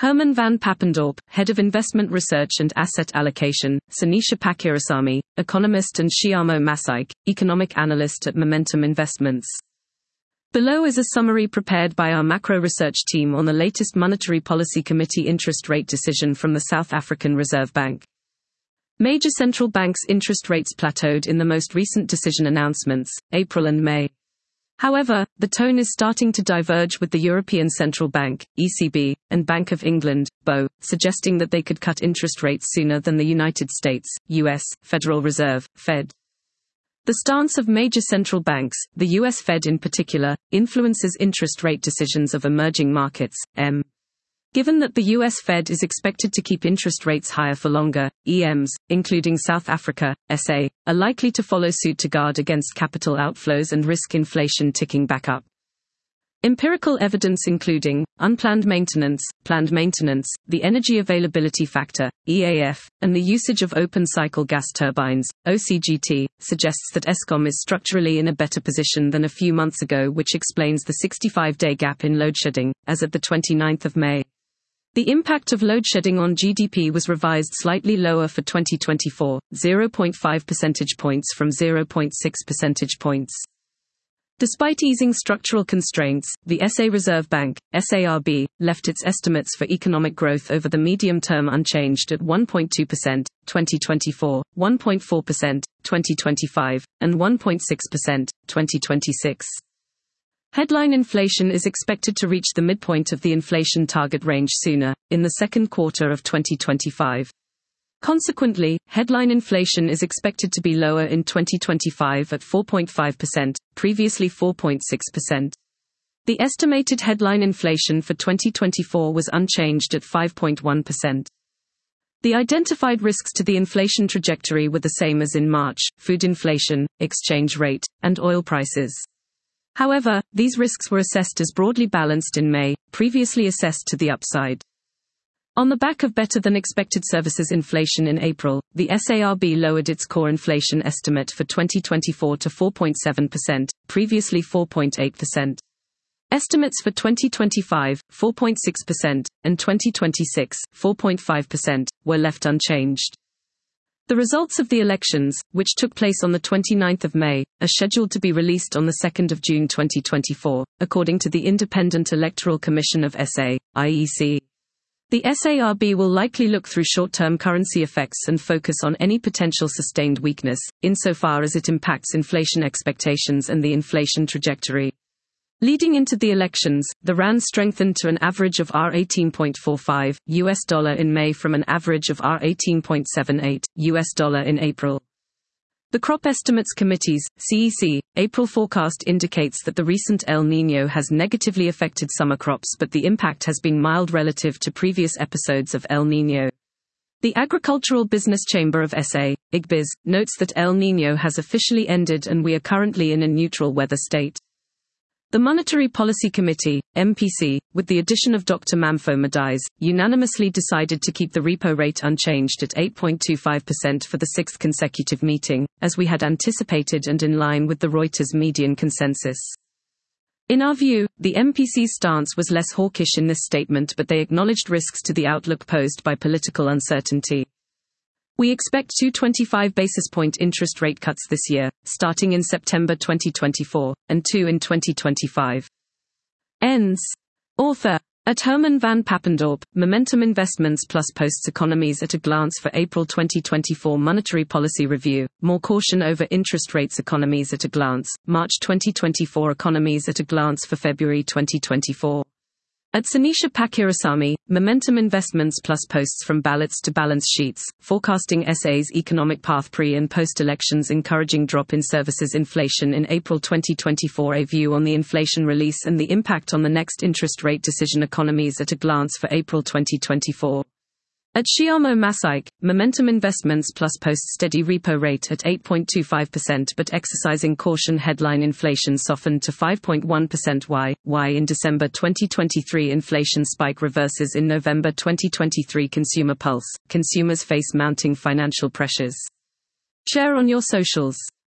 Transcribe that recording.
Herman van Pappendorp, Head of Investment Research and Asset Allocation, Sanisha Pakirasamy, Economist, and Shyamo Masaik, Economic Analyst at Momentum Investments. Below is a summary prepared by our macro research team on the latest Monetary Policy Committee interest rate decision from the South African Reserve Bank. Major central banks' interest rates plateaued in the most recent decision announcements, April and May. However, the tone is starting to diverge with the European Central Bank, ECB, and Bank of England, BOE, suggesting that they could cut interest rates sooner than the United States, US, Federal Reserve, Fed. The stance of major central banks, the US Fed in particular, influences interest rate decisions of emerging markets, Given that the US Fed is expected to keep interest rates higher for longer, EMs, including South Africa, SA, are likely to follow suit to guard against capital outflows and risk inflation ticking back up. Empirical evidence including unplanned maintenance, planned maintenance, the energy availability factor, EAF, and the usage of open-cycle gas turbines, OCGT, suggests that Eskom is structurally in a better position than a few months ago, which explains the 65-day gap in load shedding, as of the 29th of May. The impact of load shedding on GDP was revised slightly lower for 2024, 0.5 percentage points from 0.6 percentage points. Despite easing structural constraints, the SA Reserve Bank, SARB, left its estimates for economic growth over the medium term unchanged at 1.2%, 2024, 1.4%, 2025, and 1.6%, 2026. Headline inflation is expected to reach the midpoint of the inflation target range sooner, in the second quarter of 2025. Consequently, headline inflation is expected to be lower in 2025 at 4.5%, previously 4.6%. The estimated headline inflation for 2024 was unchanged at 5.1%. The identified risks to the inflation trajectory were the same as in March: food inflation, exchange rate, and oil prices. However, these risks were assessed as broadly balanced in May, previously assessed to the upside. On the back of better-than-expected services inflation in April, the SARB lowered its core inflation estimate for 2024 to 4.7%, previously 4.8%. Estimates for 2025, 4.6%, and 2026, 4.5%, were left unchanged. The results of the elections, which took place on the 29th of May, are scheduled to be released on the 2nd of June 2024, according to the Independent Electoral Commission of SA, IEC. The SARB will likely look through short-term currency effects and focus on any potential sustained weakness, insofar as it impacts inflation expectations and the inflation trajectory. Leading into the elections, the rand strengthened to an average of R18.45 USD in May from an average of R18.78 USD in April. The Crop Estimates Committee's CEC April forecast indicates that the recent El Niño has negatively affected summer crops, but the impact has been mild relative to previous episodes of El Niño. The Agricultural Business Chamber of SA, IGBIS, notes that El Niño has officially ended and we are currently in a neutral weather state. The Monetary Policy Committee, MPC, with the addition of Dr. Mamfo Madise, unanimously decided to keep the repo rate unchanged at 8.25% for the sixth consecutive meeting, as we had anticipated and in line with the Reuters median consensus. In our view, the MPC's stance was less hawkish in this statement, but they acknowledged risks to the outlook posed by political uncertainty. We expect 225 basis point interest rate cuts this year, starting in September 2024, and 2 in 2025. Ends. Author. At Herman van Pappendorp, Momentum Investments Plus posts Economies at a Glance for April 2024 Monetary Policy Review, More Caution Over Interest Rates. Economies at a Glance, March 2024. Economies at a Glance for February 2024. At Sanisha Pakirasamy, Momentum Investments Plus posts From Ballots to Balance Sheets, Forecasting SA's Economic Path Pre- and Post-Elections, Encouraging Drop in Services Inflation in April 2024, A View on the Inflation Release and the Impact on the Next Interest Rate Decision. Economies at a Glance for April 2024. At Shyamo Masaik, Momentum Investments Plus posts Steady repo rate at 8.25% but exercising caution. Headline inflation softened to 5.1%. Why in December 2023 inflation spike reverses in November 2023. Consumer Pulse, consumers face mounting financial pressures. Share on your socials.